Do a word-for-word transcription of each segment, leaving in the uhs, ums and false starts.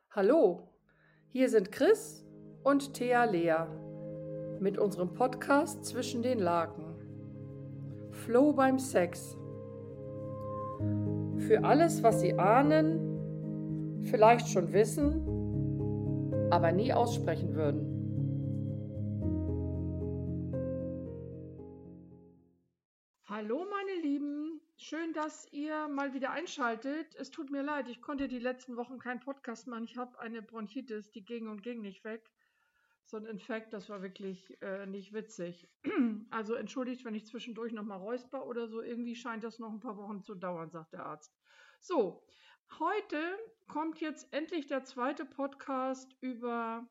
Hallo, hier sind Chris und Thea Lea mit unserem Podcast Zwischen den Laken. Flow beim Sex. Für alles, was Sie ahnen, vielleicht schon wissen, aber nie aussprechen würden. Hallo meine Lieben, schön, dass ihr mal wieder einschaltet. Es tut mir leid, ich konnte die letzten Wochen keinen Podcast machen. Ich habe eine Bronchitis, die ging und ging nicht weg. So ein Infekt, das war wirklich äh, nicht witzig. Also entschuldigt, wenn ich zwischendurch nochmal räusper oder so. Irgendwie scheint das noch ein paar Wochen zu dauern, sagt der Arzt. So, heute kommt jetzt endlich der zweite Podcast über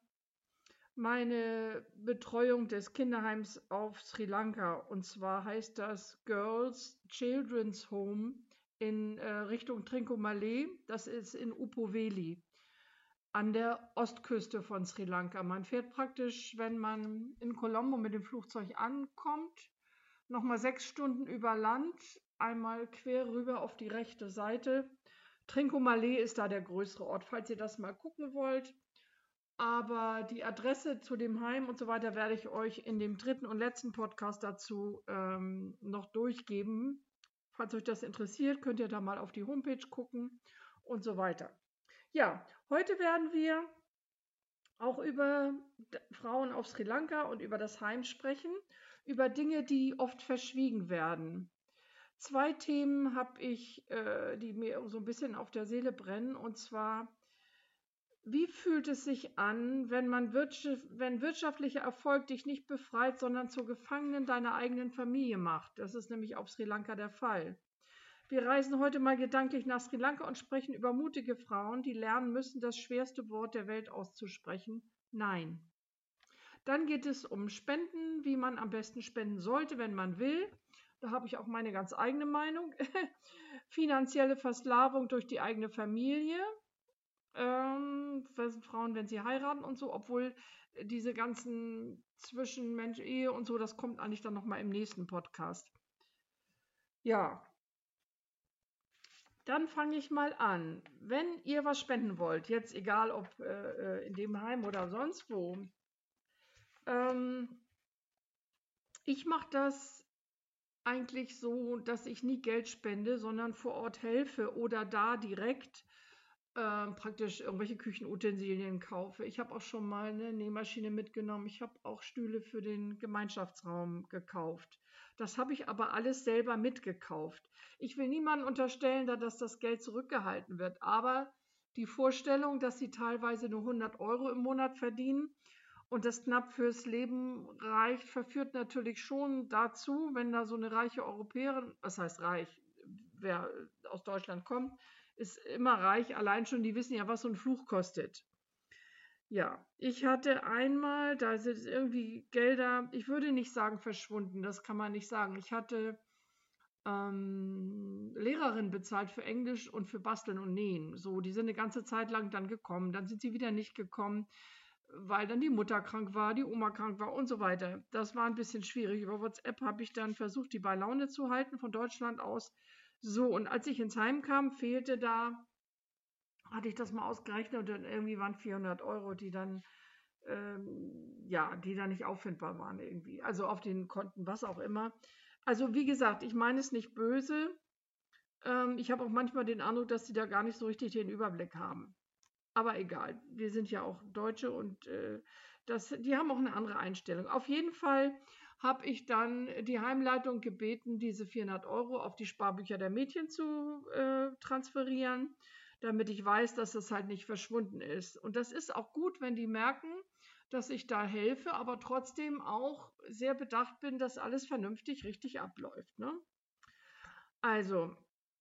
meine Betreuung des Kinderheims auf Sri Lanka. Und zwar heißt das Girls Children's Home in äh, Richtung Trincomalee. Das ist in Upuveli an der Ostküste von Sri Lanka. Man fährt praktisch, wenn man in Colombo mit dem Flugzeug ankommt, nochmal sechs Stunden über Land, einmal quer rüber auf die rechte Seite. Trincomalee ist da der größere Ort, falls ihr das mal gucken wollt. Aber die Adresse zu dem Heim und so weiter werde ich euch in dem dritten und letzten Podcast dazu ähm, noch durchgeben. Falls euch das interessiert, könnt ihr da mal auf die Homepage gucken und so weiter. Ja, heute werden wir auch über Frauen auf Sri Lanka und über das Heim sprechen, über Dinge, die oft verschwiegen werden. Zwei Themen habe ich, äh, die mir so ein bisschen auf der Seele brennen, und zwar: Wie fühlt es sich an, wenn man wirtschaft, wenn wirtschaftlicher Erfolg dich nicht befreit, sondern zur Gefangenen deiner eigenen Familie macht? Das ist nämlich auf Sri Lanka der Fall. Wir reisen heute mal gedanklich nach Sri Lanka und sprechen über mutige Frauen, die lernen müssen, das schwerste Wort der Welt auszusprechen: Nein. Dann geht es um Spenden, wie man am besten spenden sollte, wenn man will. Da habe ich auch meine ganz eigene Meinung. Finanzielle Versklavung durch die eigene Familie. Ähm, Frauen, wenn sie heiraten und so, obwohl diese ganzen Zwischenmensch, Ehe und so, das kommt eigentlich dann nochmal im nächsten Podcast. Ja, dann fange ich mal an. Wenn ihr was spenden wollt, jetzt egal ob äh, in dem Heim oder sonst wo, ähm, ich mache das eigentlich so, dass ich nie Geld spende, sondern vor Ort helfe oder da direkt ähm, praktisch irgendwelche Küchenutensilien kaufe. Ich habe auch schon mal eine Nähmaschine mitgenommen. Ich habe auch Stühle für den Gemeinschaftsraum gekauft. Das habe ich aber alles selber mitgekauft. Ich will niemandem unterstellen, da dass das Geld zurückgehalten wird, aber die Vorstellung, dass sie teilweise nur hundert Euro im Monat verdienen und das knapp fürs Leben reicht, verführt natürlich schon dazu, wenn da so eine reiche Europäerin, was heißt reich, wer aus Deutschland kommt, ist immer reich. Allein schon, die wissen ja, was so ein Fluch kostet. Ja, ich hatte einmal, da sind irgendwie Gelder, ich würde nicht sagen verschwunden, das kann man nicht sagen. Ich hatte ähm, Lehrerin bezahlt für Englisch und für Basteln und Nähen. So, die sind eine ganze Zeit lang dann gekommen, dann sind sie wieder nicht gekommen, weil dann die Mutter krank war, die Oma krank war und so weiter. Das war ein bisschen schwierig. Über WhatsApp habe ich dann versucht, die bei Laune zu halten von Deutschland aus. So, und als ich ins Heim kam, fehlte da, hatte ich das mal ausgerechnet, und irgendwie waren vierhundert Euro, die dann, ähm, ja, die dann nicht auffindbar waren irgendwie. Also auf den Konten, was auch immer. Also wie gesagt, ich meine es nicht böse. Ähm, ich habe auch manchmal den Eindruck, dass die da gar nicht so richtig den Überblick haben. Aber egal, wir sind ja auch Deutsche und äh, das, die haben auch eine andere Einstellung. Auf jeden Fall habe ich dann die Heimleitung gebeten, diese vierhundert Euro auf die Sparbücher der Mädchen zu äh, transferieren, damit ich weiß, dass das halt nicht verschwunden ist. Und das ist auch gut, wenn die merken, dass ich da helfe, aber trotzdem auch sehr bedacht bin, dass alles vernünftig richtig abläuft. Ne? Also,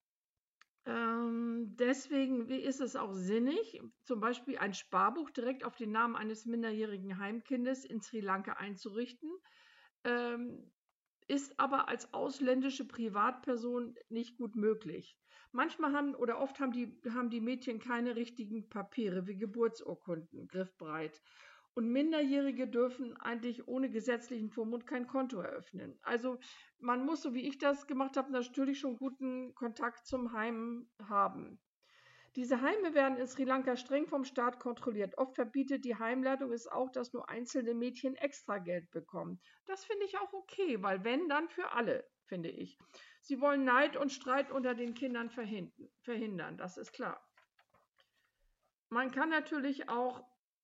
ähm, deswegen ist es auch sinnig, zum Beispiel ein Sparbuch direkt auf den Namen eines minderjährigen Heimkindes in Sri Lanka einzurichten, ähm, ist aber als ausländische Privatperson nicht gut möglich. Manchmal haben oder oft haben die, haben die Mädchen keine richtigen Papiere wie Geburtsurkunden griffbereit. Und Minderjährige dürfen eigentlich ohne gesetzlichen Vormund kein Konto eröffnen. Also man muss, so wie ich das gemacht habe, natürlich schon guten Kontakt zum Heim haben. Diese Heime werden in Sri Lanka streng vom Staat kontrolliert. Oft verbietet die Heimleitung es auch, dass nur einzelne Mädchen Extrageld bekommen. Das finde ich auch okay, weil wenn, dann für alle, finde ich. Sie wollen Neid und Streit unter den Kindern verhindern, das ist klar. Man kann natürlich auch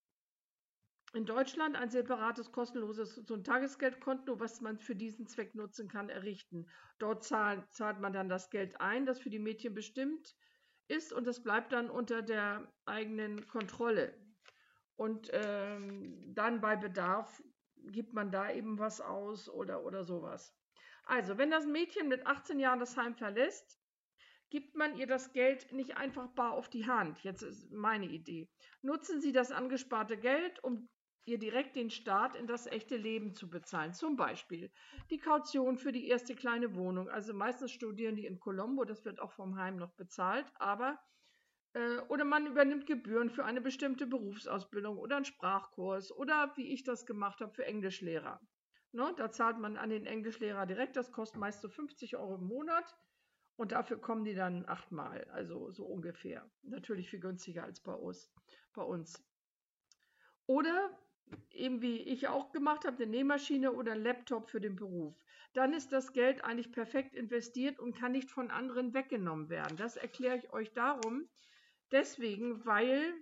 in Deutschland ein separates, kostenloses so ein Tagesgeldkonto, was man für diesen Zweck nutzen kann, errichten. Dort zahlt, zahlt man dann das Geld ein, das für die Mädchen bestimmt ist, und das bleibt dann unter der eigenen Kontrolle. Und ähm, dann bei Bedarf gibt man da eben was aus oder, oder sowas. Also, wenn das Mädchen mit achtzehn Jahren das Heim verlässt, gibt man ihr das Geld nicht einfach bar auf die Hand. Jetzt ist meine Idee. Nutzen Sie das angesparte Geld, um ihr direkt den Start in das echte Leben zu bezahlen. Zum Beispiel die Kaution für die erste kleine Wohnung. Also meistens studieren die in Colombo, das wird auch vom Heim noch bezahlt, aber äh, oder man übernimmt Gebühren für eine bestimmte Berufsausbildung oder einen Sprachkurs oder, wie ich das gemacht habe, für Englischlehrer. Ne, da zahlt man an den Englischlehrer direkt, das kostet meist so fünfzig Euro im Monat. Und dafür kommen die dann achtmal, also so ungefähr. Natürlich viel günstiger als bei uns. Bei uns. Oder eben wie ich auch gemacht habe, eine Nähmaschine oder ein Laptop für den Beruf. Dann ist das Geld eigentlich perfekt investiert und kann nicht von anderen weggenommen werden. Das erkläre ich euch darum, deswegen, weil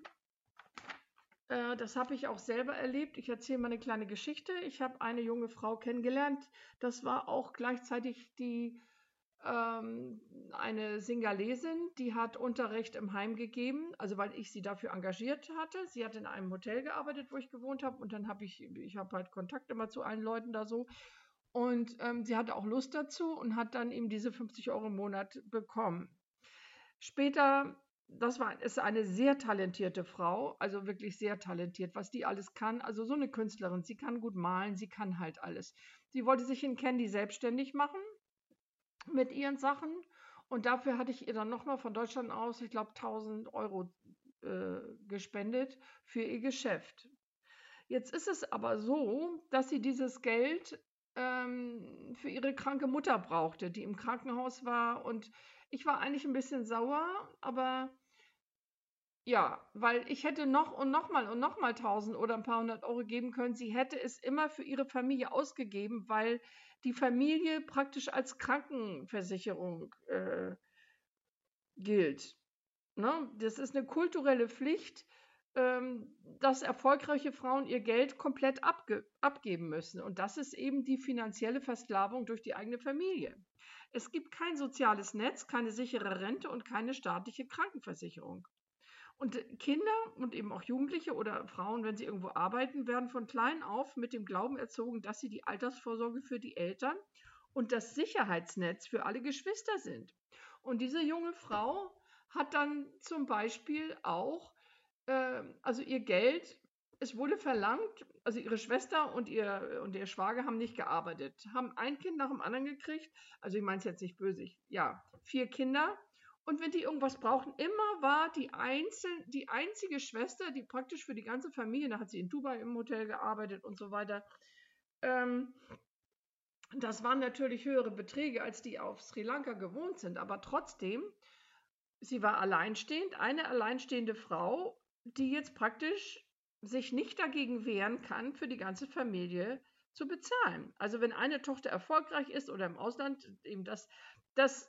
äh, das habe ich auch selber erlebt. Ich erzähle mal eine kleine Geschichte. Ich habe eine junge Frau kennengelernt. Das war auch gleichzeitig die ähm, eine Singalesin, die hat Unterricht im Heim gegeben, also weil ich sie dafür engagiert hatte. Sie hat in einem Hotel gearbeitet, wo ich gewohnt habe, und dann habe ich, ich habe halt Kontakt immer zu allen Leuten da so. Und ähm, sie hatte auch Lust dazu und hat dann eben diese fünfzig Euro im Monat bekommen. Später, das war, ist eine sehr talentierte Frau, also wirklich sehr talentiert, was die alles kann. Also so eine Künstlerin, sie kann gut malen, sie kann halt alles. Sie wollte sich in Candy selbstständig machen mit ihren Sachen, und dafür hatte ich ihr dann nochmal von Deutschland aus, ich glaube, tausend Euro äh, gespendet für ihr Geschäft. Jetzt ist es aber so, dass sie dieses Geld ähm, für ihre kranke Mutter brauchte, die im Krankenhaus war, und ich war eigentlich ein bisschen sauer, aber ja, weil ich hätte noch und nochmal und nochmal tausend oder ein paar hundert Euro geben können. Sie hätte es immer für ihre Familie ausgegeben, weil die Familie praktisch als Krankenversicherung äh, gilt. Ne? Das ist eine kulturelle Pflicht, ähm, dass erfolgreiche Frauen ihr Geld komplett abge abgeben müssen. Und das ist eben die finanzielle Versklavung durch die eigene Familie. Es gibt kein soziales Netz, keine sichere Rente und keine staatliche Krankenversicherung. Und Kinder und eben auch Jugendliche oder Frauen, wenn sie irgendwo arbeiten, werden von klein auf mit dem Glauben erzogen, dass sie die Altersvorsorge für die Eltern und das Sicherheitsnetz für alle Geschwister sind. Und diese junge Frau hat dann zum Beispiel auch, äh, also ihr Geld, es wurde verlangt, also ihre Schwester und ihr, und ihr Schwager haben nicht gearbeitet, haben ein Kind nach dem anderen gekriegt, also ich meine es jetzt nicht böse, ja, vier Kinder. Und wenn die irgendwas brauchten, immer war die, einzel die einzige Schwester, die praktisch für die ganze Familie, da hat sie in Dubai im Hotel gearbeitet und so weiter, ähm, das waren natürlich höhere Beträge, als die auf Sri Lanka gewohnt sind, aber trotzdem, sie war alleinstehend, eine alleinstehende Frau, die jetzt praktisch sich nicht dagegen wehren kann, für die ganze Familie zu bezahlen. Also wenn eine Tochter erfolgreich ist oder im Ausland, eben das, das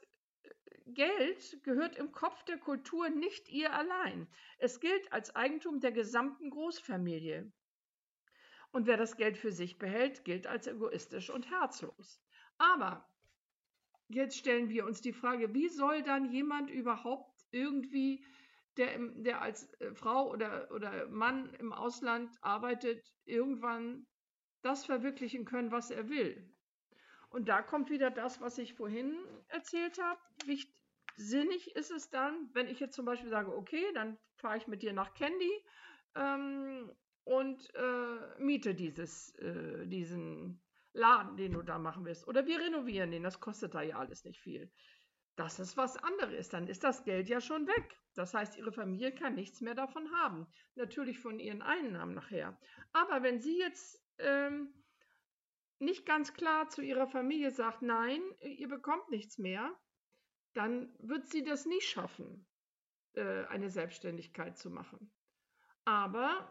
Geld gehört im Kopf der Kultur nicht ihr allein. Es gilt als Eigentum der gesamten Großfamilie. Und wer das Geld für sich behält, gilt als egoistisch und herzlos. Aber jetzt stellen wir uns die Frage, wie soll dann jemand überhaupt irgendwie, der, im, der als Frau oder, oder Mann im Ausland arbeitet, irgendwann das verwirklichen können, was er will? Und da kommt wieder das, was ich vorhin erzählt habe. Wichtig, sinnig ist es dann, wenn ich jetzt zum Beispiel sage, okay, dann fahre ich mit dir nach Candy ähm, und äh, miete dieses, äh, diesen Laden, den du da machen willst. Oder wir renovieren den, das kostet da ja alles nicht viel. Das ist was anderes, dann ist das Geld ja schon weg. Das heißt, ihre Familie kann nichts mehr davon haben. Natürlich von ihren Einnahmen nachher. Aber wenn sie jetzt ähm, nicht ganz klar zu ihrer Familie sagt, nein, ihr bekommt nichts mehr, dann wird sie das nie schaffen. äh, eine Selbstständigkeit zu machen. Aber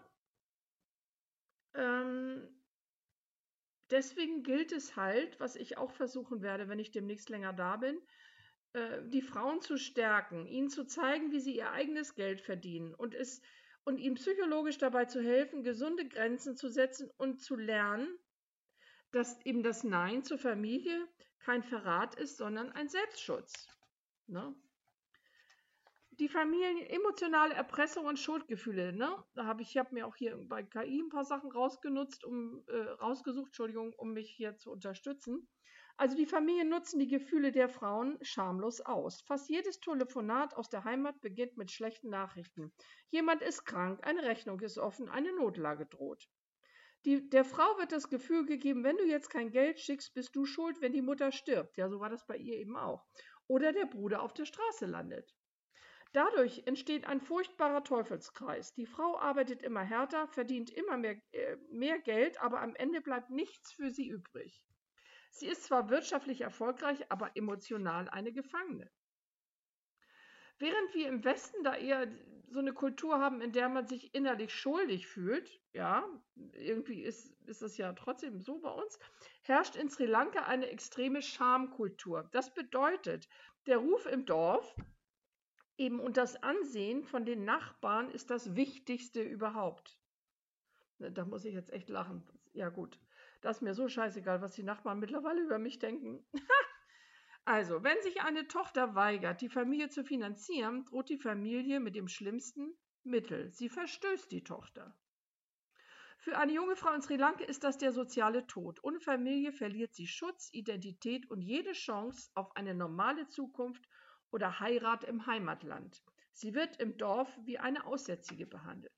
ähm, deswegen gilt es halt, was ich auch versuchen werde, wenn ich demnächst länger da bin, äh, die Frauen zu stärken, ihnen zu zeigen, wie sie ihr eigenes Geld verdienen und es und ihnen psychologisch dabei zu helfen, gesunde Grenzen zu setzen und zu lernen, dass eben das Nein zur Familie kein Verrat ist, sondern ein Selbstschutz. Ne? Die Familien, emotionale Erpressung und Schuldgefühle, ne? Da habe ich, ich habe mir auch hier bei K I ein paar Sachen rausgenutzt, um äh, rausgesucht, Entschuldigung, um mich hier zu unterstützen. Also die Familien nutzen die Gefühle der Frauen schamlos aus. Fast jedes Telefonat aus der Heimat beginnt mit schlechten Nachrichten. Jemand ist krank, eine Rechnung ist offen, eine Notlage droht. Die, der Frau wird das Gefühl gegeben, wenn du jetzt kein Geld schickst, bist du schuld, wenn die Mutter stirbt. Ja, so war das bei ihr eben auch. Oder der Bruder auf der Straße landet. Dadurch entsteht ein furchtbarer Teufelskreis. Die Frau arbeitet immer härter, verdient immer mehr, äh, mehr Geld, aber am Ende bleibt nichts für sie übrig. Sie ist zwar wirtschaftlich erfolgreich, aber emotional eine Gefangene. Während wir im Westen da eher so eine Kultur haben, in der man sich innerlich schuldig fühlt, ja, irgendwie ist, ist es ja trotzdem so bei uns, herrscht in Sri Lanka eine extreme Schamkultur. Das bedeutet, der Ruf im Dorf eben und das Ansehen von den Nachbarn ist das Wichtigste überhaupt. Da muss ich jetzt echt lachen. Ja gut, das ist mir so scheißegal, was die Nachbarn mittlerweile über mich denken. Also, wenn sich eine Tochter weigert, die Familie zu finanzieren, droht die Familie mit dem schlimmsten Mittel. Sie verstößt die Tochter. Für eine junge Frau in Sri Lanka ist das der soziale Tod. Ohne Familie verliert sie Schutz, Identität und jede Chance auf eine normale Zukunft oder Heirat im Heimatland. Sie wird im Dorf wie eine Aussätzige behandelt.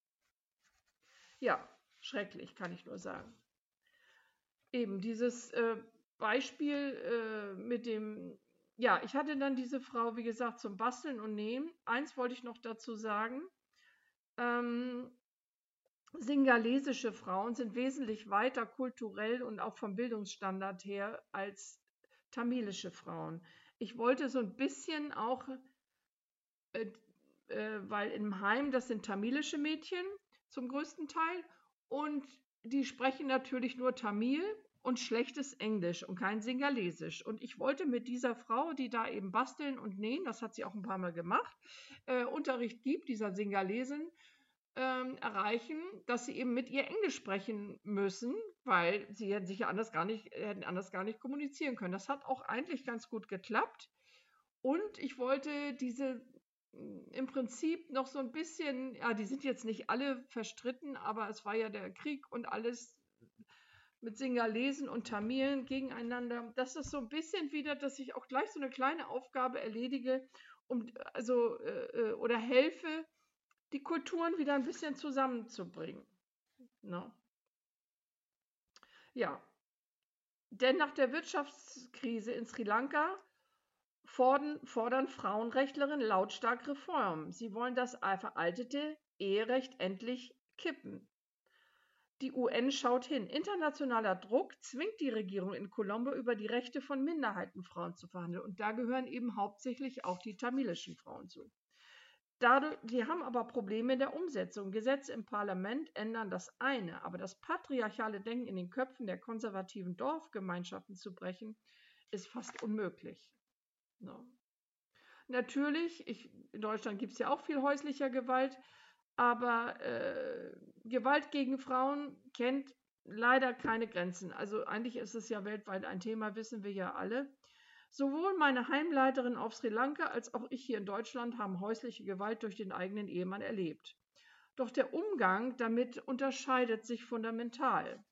Ja, schrecklich, kann ich nur sagen. Eben dieses äh, Beispiel äh, mit dem, ja, ich hatte dann diese Frau, wie gesagt, zum Basteln und Nähen. Eins wollte ich noch dazu sagen. Ähm, Singalesische Frauen sind wesentlich weiter kulturell und auch vom Bildungsstandard her als tamilische Frauen. Ich wollte so ein bisschen auch, äh, äh, weil im Heim, das sind tamilische Mädchen zum größten Teil und die sprechen natürlich nur Tamil und schlechtes Englisch und kein Singalesisch. Und ich wollte mit dieser Frau, die da eben basteln und nähen, das hat sie auch ein paar Mal gemacht, äh, Unterricht gibt, dieser Singalesin, ähm, erreichen, dass sie eben mit ihr Englisch sprechen müssen, weil sie hätten sich ja anders gar nicht, hätten anders gar nicht kommunizieren können. Das hat auch eigentlich ganz gut geklappt. Und ich wollte diese mm, im Prinzip noch so ein bisschen, ja, die sind jetzt nicht alle verstritten, aber es war ja der Krieg und alles mit Singalesen und Tamilen gegeneinander. Das ist so ein bisschen wieder, dass ich auch gleich so eine kleine Aufgabe erledige, um also äh, äh, oder helfe, die Kulturen wieder ein bisschen zusammenzubringen. Ne? Ja, denn nach der Wirtschaftskrise in Sri Lanka fordern, fordern Frauenrechtlerinnen lautstark Reformen. Sie wollen das veraltete Eherecht endlich kippen. Die U N schaut hin. Internationaler Druck zwingt die Regierung in Colombo über die Rechte von Minderheitenfrauen zu verhandeln. Und da gehören eben hauptsächlich auch die tamilischen Frauen zu. Dadurch, die haben aber Probleme in der Umsetzung. Gesetze im Parlament ändern das eine, aber das patriarchale Denken in den Köpfen der konservativen Dorfgemeinschaften zu brechen, ist fast unmöglich. No. Natürlich, ich, in Deutschland gibt es ja auch viel häuslicher Gewalt, aber äh, Gewalt gegen Frauen kennt leider keine Grenzen. Also eigentlich ist es ja weltweit ein Thema, wissen wir ja alle. Sowohl meine Heimleiterin auf Sri Lanka als auch ich hier in Deutschland haben häusliche Gewalt durch den eigenen Ehemann erlebt. Doch der Umgang damit unterscheidet sich fundamental.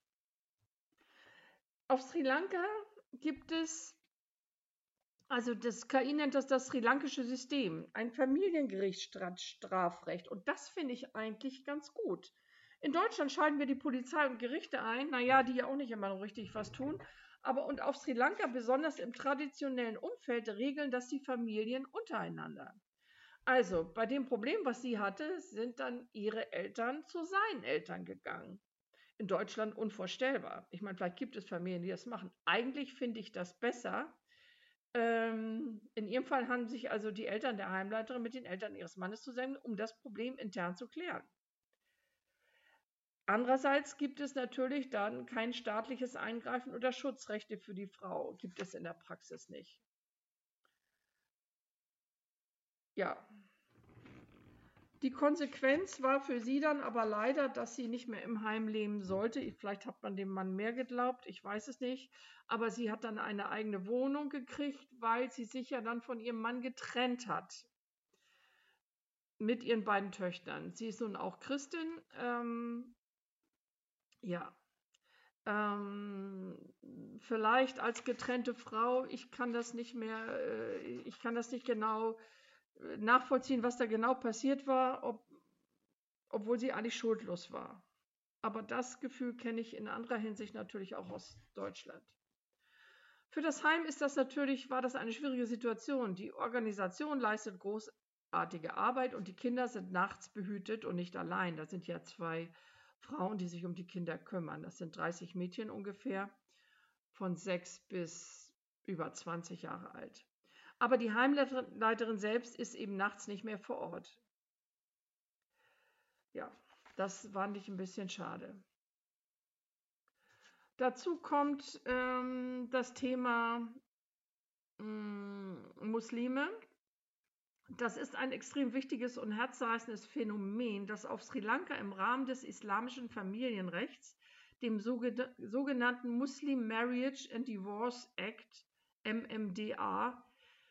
Auf Sri Lanka gibt es, also das K I nennt das das sri lankische System, ein Familiengerichtsstrafrecht. Und das finde ich eigentlich ganz gut. In Deutschland schalten wir die Polizei und Gerichte ein, naja, die ja auch nicht immer richtig was tun. Aber und auf Sri Lanka, besonders im traditionellen Umfeld, regeln das die Familien untereinander. Also, bei dem Problem, was sie hatte, sind dann ihre Eltern zu seinen Eltern gegangen. In Deutschland unvorstellbar. Ich meine, vielleicht gibt es Familien, die das machen. Eigentlich finde ich das besser, Ähm, in ihrem Fall haben sich also die Eltern der Heimleiterin mit den Eltern ihres Mannes zusammen, um das Problem intern zu klären. Andererseits gibt es natürlich dann kein staatliches Eingreifen oder Schutzrechte für die Frau, gibt es in der Praxis nicht. Ja, die Konsequenz war für sie dann aber leider, dass sie nicht mehr im Heim leben sollte. Vielleicht hat man dem Mann mehr geglaubt, ich weiß es nicht. Aber sie hat dann eine eigene Wohnung gekriegt, weil sie sich ja dann von ihrem Mann getrennt hat. Mit ihren beiden Töchtern. Sie ist nun auch Christin. Ähm, ja. Ähm, vielleicht als getrennte Frau, ich kann das nicht mehr, äh, ich kann das nicht genau äh, nachvollziehen, was da genau passiert war, ob, obwohl sie eigentlich schuldlos war. Aber das Gefühl kenne ich in anderer Hinsicht natürlich auch aus Deutschland. Für das Heim ist das natürlich, war das eine schwierige Situation. Die Organisation leistet großartige Arbeit und die Kinder sind nachts behütet und nicht allein. Da sind ja zwei Frauen, die sich um die Kinder kümmern. Das sind dreißig Mädchen ungefähr, von sechs bis über zwanzig Jahre alt. Aber die Heimleiterin selbst ist eben nachts nicht mehr vor Ort. Ja, das fand ich ein bisschen schade. Dazu kommt ähm, das Thema mh, Muslime. Das ist ein extrem wichtiges und herzzerreißendes Phänomen, das auf Sri Lanka im Rahmen des islamischen Familienrechts, dem sogenannten Muslim Marriage and Divorce Act, M M D A,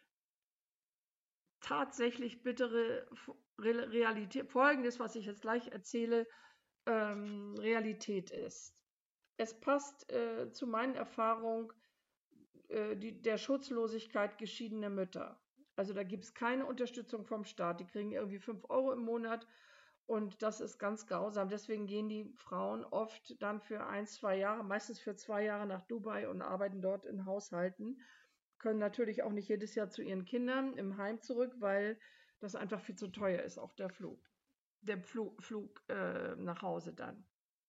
tatsächlich bittere Realität, folgendes, was ich jetzt gleich erzähle, ähm, Realität ist. Es passt äh, zu meinen Erfahrungen äh, die, der Schutzlosigkeit geschiedener Mütter. Also da gibt es keine Unterstützung vom Staat. Die kriegen irgendwie fünf Euro im Monat und das ist ganz grausam. Deswegen gehen die Frauen oft dann für ein, zwei Jahre, meistens für zwei Jahre nach Dubai und arbeiten dort in Haushalten. Können natürlich auch nicht jedes Jahr zu ihren Kindern im Heim zurück, weil das einfach viel zu teuer ist, auch der Flug. Der Flug, Flug äh, nach Hause dann.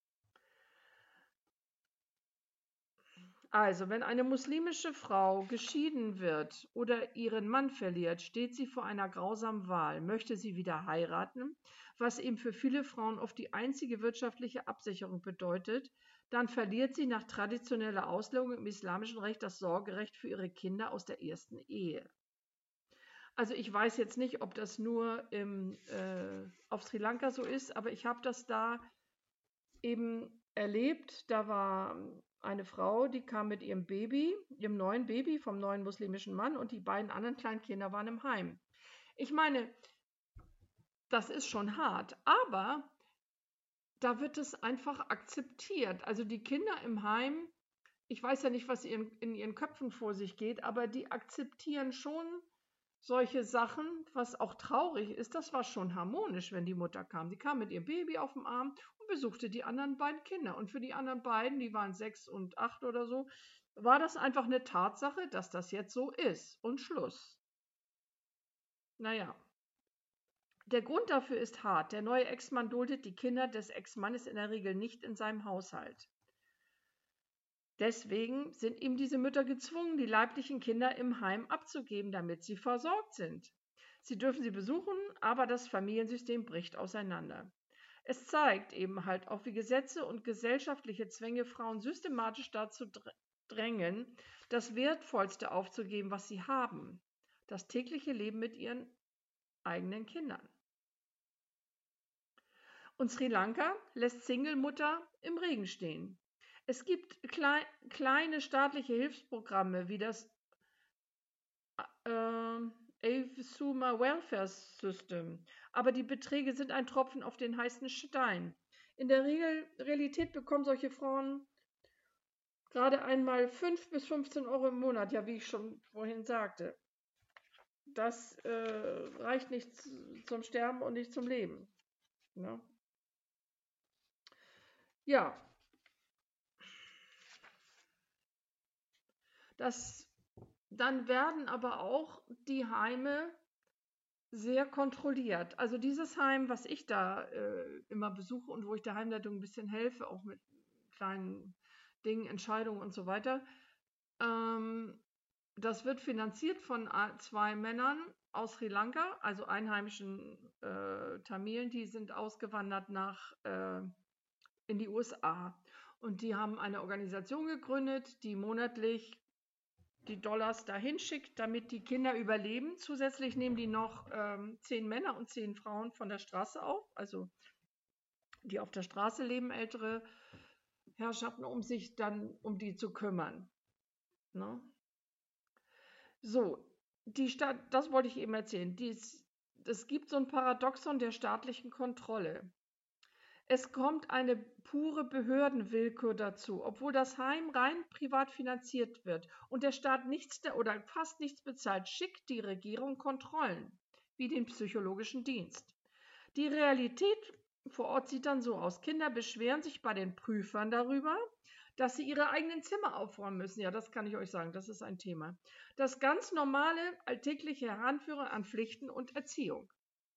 Also, wenn eine muslimische Frau geschieden wird oder ihren Mann verliert, steht sie vor einer grausamen Wahl. Möchte sie wieder heiraten, was eben für viele Frauen oft die einzige wirtschaftliche Absicherung bedeutet, dann verliert sie nach traditioneller Auslegung im islamischen Recht das Sorgerecht für ihre Kinder aus der ersten Ehe. Also ich weiß jetzt nicht, ob das nur im, äh, auf Sri Lanka so ist, aber ich habe das da eben erlebt. Da war eine Frau, die kam mit ihrem Baby, ihrem neuen Baby vom neuen muslimischen Mann und die beiden anderen kleinen Kinder waren im Heim. Ich meine, das ist schon hart, aber da wird es einfach akzeptiert. Also die Kinder im Heim, ich weiß ja nicht, was in ihren Köpfen vor sich geht, aber die akzeptieren schon solche Sachen, was auch traurig ist. Das war schon harmonisch, wenn die Mutter kam. Sie kam mit ihrem Baby auf dem Arm und besuchte die anderen beiden Kinder. Und für die anderen beiden, die waren sechs und acht oder so, war das einfach eine Tatsache, dass das jetzt so ist. Und Schluss. Naja. Der Grund dafür ist hart. Der neue Ex-Mann duldet die Kinder des Ex-Mannes in der Regel nicht in seinem Haushalt. Deswegen sind ihm diese Mütter gezwungen, die leiblichen Kinder im Heim abzugeben, damit sie versorgt sind. Sie dürfen sie besuchen, aber das Familiensystem bricht auseinander. Es zeigt eben halt auch, wie Gesetze und gesellschaftliche Zwänge Frauen systematisch dazu drängen, das Wertvollste aufzugeben, was sie haben: das tägliche Leben mit ihren eigenen Kindern. Und Sri Lanka lässt Single-Mutter im Regen stehen. Es gibt klei kleine staatliche Hilfsprogramme wie das äh, Avsuma Welfare System, aber die Beträge sind ein Tropfen auf den heißen Stein. In der Regel, Realität bekommen solche Frauen gerade einmal fünf bis fünfzehn Euro im Monat, ja, wie ich schon vorhin sagte. Das äh, reicht nicht zum Sterben und nicht zum Leben. Ne? Ja, das, dann werden aber auch die Heime sehr kontrolliert. Also dieses Heim, was ich da äh, immer besuche und wo ich der Heimleitung ein bisschen helfe, auch mit kleinen Dingen, Entscheidungen und so weiter, ähm, Das wird finanziert von zwei Männern aus Sri Lanka, also einheimischen äh, Tamilen, die sind ausgewandert nach äh, in die U S A. Und die haben eine Organisation gegründet, die monatlich die Dollars dahin schickt, damit die Kinder überleben. Zusätzlich nehmen die noch ähm, zehn Männer und zehn Frauen von der Straße auf, also die auf der Straße leben, ältere Herrschaften, um sich dann um die zu kümmern. Ne? So, die Stadt, das wollte ich eben erzählen. Dies, es gibt so ein Paradoxon der staatlichen Kontrolle. Es kommt eine pure Behördenwillkür dazu, obwohl das Heim rein privat finanziert wird und der Staat nichts oder fast nichts bezahlt, schickt die Regierung Kontrollen, wie den psychologischen Dienst. Die Realität vor Ort sieht dann so aus. Kinder beschweren sich bei den Prüfern darüber, dass sie ihre eigenen Zimmer aufräumen müssen. Ja, das kann ich euch sagen, das ist ein Thema. Das ganz normale, alltägliche Heranführen an Pflichten und Erziehung.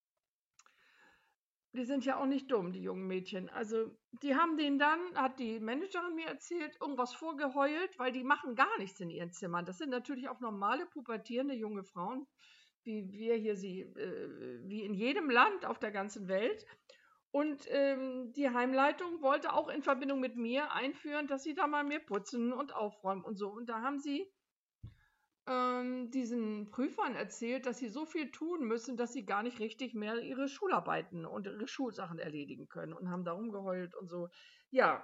Die sind ja auch nicht dumm, die jungen Mädchen. Also die haben denen dann, hat die Managerin mir erzählt, irgendwas vorgeheult, weil die machen gar nichts in ihren Zimmern. Das sind natürlich auch normale, pubertierende junge Frauen, wie wir hier sie, äh, wie in jedem Land auf der ganzen Welt. Und ähm, die Heimleitung wollte auch in Verbindung mit mir einführen, dass sie da mal mehr putzen und aufräumen und so. Und da haben sie ähm, diesen Prüfern erzählt, dass sie so viel tun müssen, dass sie gar nicht richtig mehr ihre Schularbeiten und ihre Schulsachen erledigen können und haben da rumgeheult und so. Ja,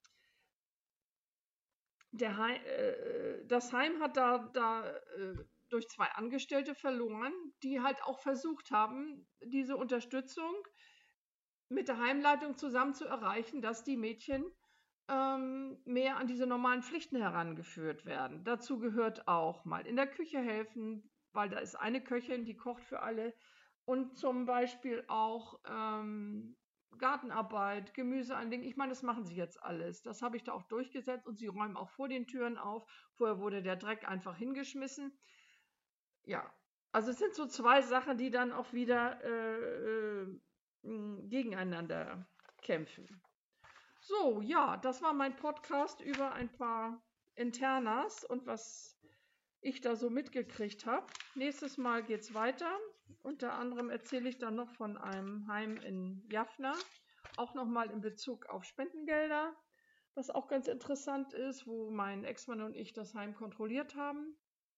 der Heim, äh, das Heim hat da, da äh, durch zwei Angestellte verloren, die halt auch versucht haben, diese Unterstützung mit der Heimleitung zusammen zu erreichen, dass die Mädchen ähm, mehr an diese normalen Pflichten herangeführt werden. Dazu gehört auch mal in der Küche helfen, weil da ist eine Köchin, die kocht für alle. Und zum Beispiel auch ähm, Gartenarbeit, Gemüse anlegen. Ich meine, das machen sie jetzt alles. Das habe ich da auch durchgesetzt und sie räumen auch vor den Türen auf. Vorher wurde der Dreck einfach hingeschmissen. Ja, also es sind so zwei Sachen, die dann auch wieder äh, äh, gegeneinander kämpfen. So, ja, das war mein Podcast über ein paar Internas und was ich da so mitgekriegt habe. Nächstes Mal geht's weiter. Unter anderem erzähle ich dann noch von einem Heim in Jaffna, auch nochmal in Bezug auf Spendengelder, was auch ganz interessant ist, wo mein Ex-Mann und ich das Heim kontrolliert haben.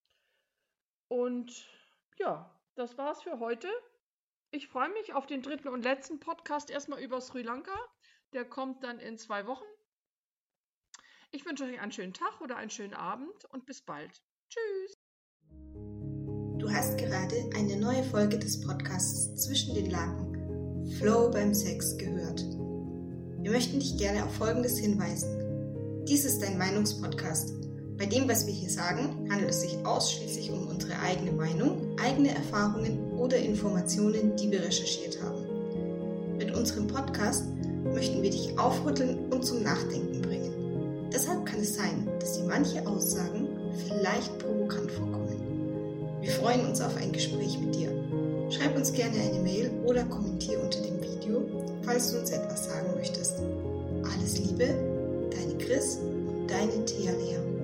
Und ja, das war's für heute. Ich freue mich auf den dritten und letzten Podcast erstmal über Sri Lanka. Der kommt dann in zwei Wochen. Ich wünsche euch einen schönen Tag oder einen schönen Abend und bis bald. Tschüss. Du hast gerade eine neue Folge des Podcasts Zwischen den Laken, Flow beim Sex, gehört. Wir möchten dich gerne auf Folgendes hinweisen. Dies ist ein Meinungspodcast. Bei dem, was wir hier sagen, handelt es sich ausschließlich um unsere eigene Meinung, eigene Erfahrungen oder Informationen, die wir recherchiert haben. Mit unserem Podcast möchten wir dich aufrütteln und zum Nachdenken bringen. Deshalb kann es sein, dass dir manche Aussagen vielleicht provokant vorkommen. Wir freuen uns auf ein Gespräch mit dir. Schreib uns gerne eine Mail oder kommentiere unter dem Video, falls du uns etwas sagen möchtest. Alles Liebe, deine Chris und deine Thea Lea.